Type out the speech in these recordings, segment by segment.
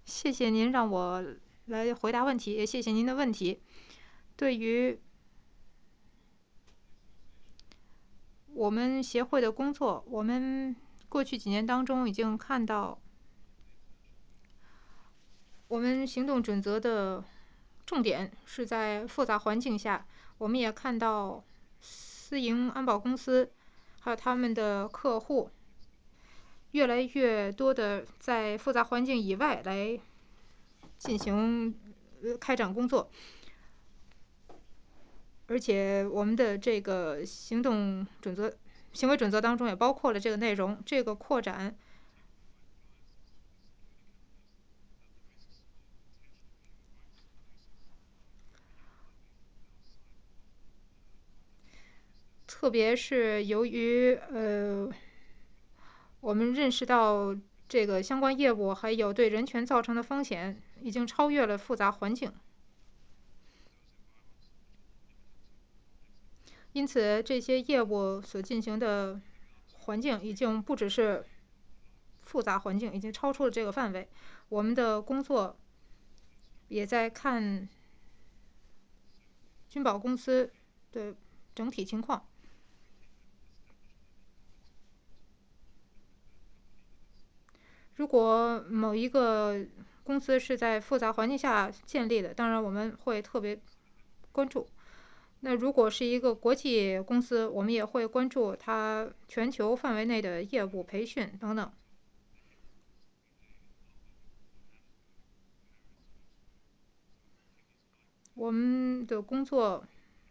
谢谢您让我来回答问题，也谢谢您的问题。对于我们协会的工作，我们过去几年当中已经看到我们行动准则的重点是在复杂环境下，我们也看到私营安保公司还有他们的客户越来越多的在复杂环境以外来进行开展工作，而且我们的这个行为准则当中也包括了这个内容。这个扩展特别是由于我们认识到这个相关业务还有对人权造成的风险已经超越了复杂环境，因此这些业务所进行的环境已经不只是复杂环境，已经超出了这个范围。我们的工作也在看军保公司的整体情况。如果某一个公司是在复杂环境下建立的，当然我们会特别关注。那如果是一个国际公司，我们也会关注它全球范围内的业务培训等等。我们的工作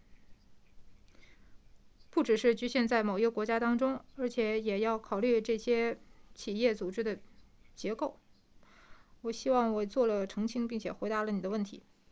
不只是局限在某一个国家当中，而且也要考虑这些企业组织的结构。我希望我做了澄清，并且回答了你的问题。